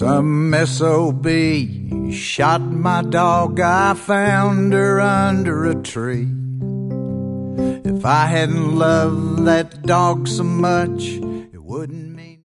Some SOB shot my dog, I found her under a tree. If I hadn't loved that dog so much,